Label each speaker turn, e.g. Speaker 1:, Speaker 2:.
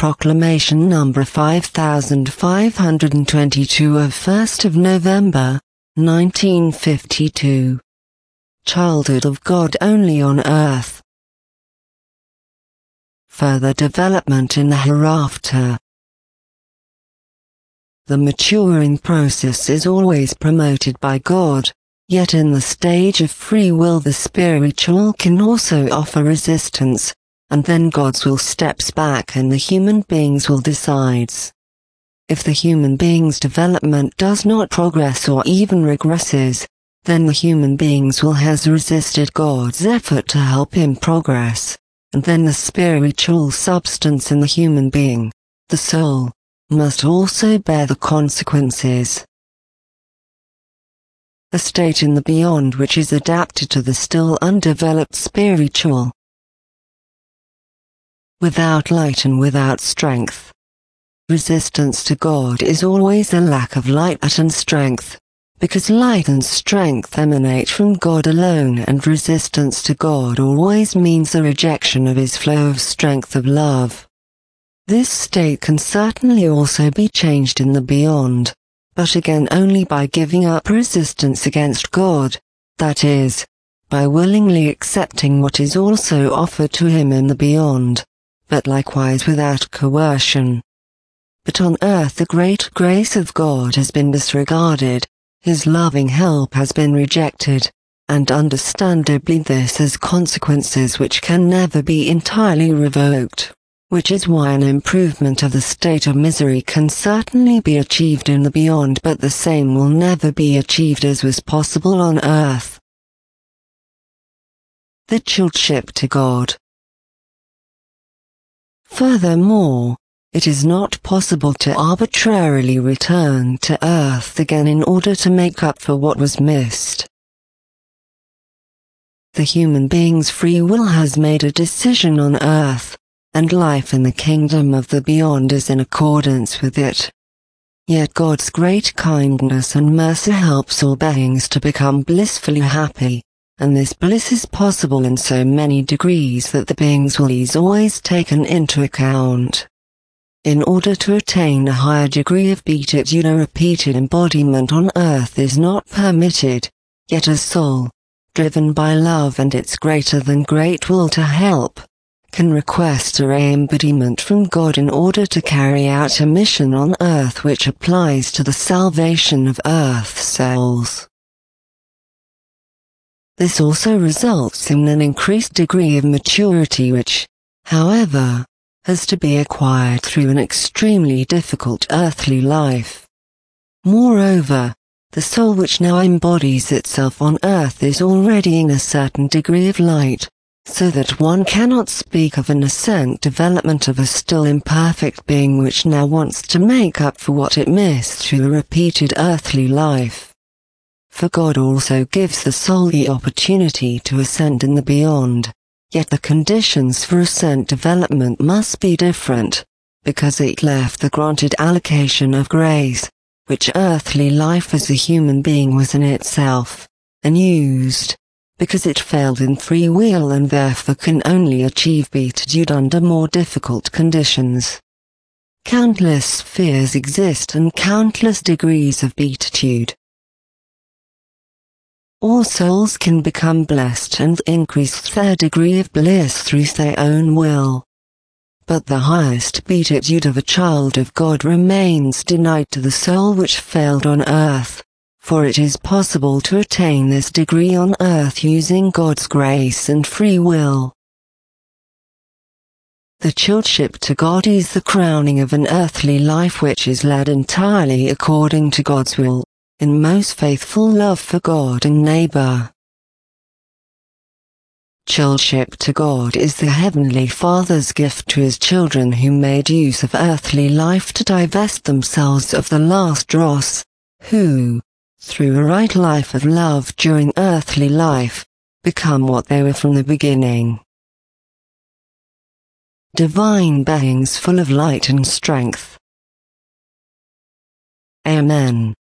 Speaker 1: Proclamation number 5522 of 1st of November, 1952. Childhood of God only on earth. Further development in the hereafter. The maturing process is always promoted by God, yet in the stage of free will the spiritual can also offer resistance, and then God's will steps back and the human being's will decides. If the human being's development does not progress or even regresses, then the human being's will has resisted God's effort to help him progress, and then the spiritual substance in the human being, the soul, must also bear the consequences. A state in the beyond which is adapted to the still undeveloped spiritual. Without light and without strength. Resistance to God is always a lack of light and strength, because light and strength emanate from God alone, and resistance to God always means a rejection of His flow of strength of love. This state can certainly also be changed in the beyond, but again only by giving up resistance against God, that is, by willingly accepting what is also offered to him in the beyond, but likewise without coercion. But on earth the great grace of God has been disregarded, His loving help has been rejected, and understandably this has consequences which can never be entirely revoked, which is why an improvement of the state of misery can certainly be achieved in the beyond, but the same will never be achieved as was possible on earth. The childship to God. Furthermore, it is not possible to arbitrarily return to earth again in order to make up for what was missed. The human being's free will has made a decision on earth, and life in the kingdom of the beyond is in accordance with it. Yet God's great kindness and mercy helps all beings to become blissfully happy, and this bliss is possible in so many degrees that the being's will is always taken into account. In order to attain a higher degree of beatitude, a repeated embodiment on earth is not permitted, yet a soul, driven by love and its greater than great will to help, can request a re-embodiment from God in order to carry out a mission on earth which applies to the salvation of earth souls. This also results in an increased degree of maturity which, however, has to be acquired through an extremely difficult earthly life. Moreover, the soul which now embodies itself on earth is already in a certain degree of light, so that one cannot speak of an ascent development of a still imperfect being which now wants to make up for what it missed through the repeated earthly life. For God also gives the soul the opportunity to ascend in the beyond, yet the conditions for ascent development must be different, because it left the granted allocation of grace, which earthly life as a human being was in itself, unused, because it failed in free will and therefore can only achieve beatitude under more difficult conditions. Countless spheres exist and countless degrees of beatitude. All souls can become blessed and increase their degree of bliss through their own will. But the highest beatitude of a child of God remains denied to the soul which failed on earth, for it is possible to attain this degree on earth using God's grace and free will. The childship to God is the crowning of an earthly life which is led entirely according to God's will, in most faithful love for God and neighbor. Childship to God is the Heavenly Father's gift to His children who made use of earthly life to divest themselves of the last dross, who, through a right life of love during earthly life, become what they were from the beginning. Divine beings full of light and strength. Amen.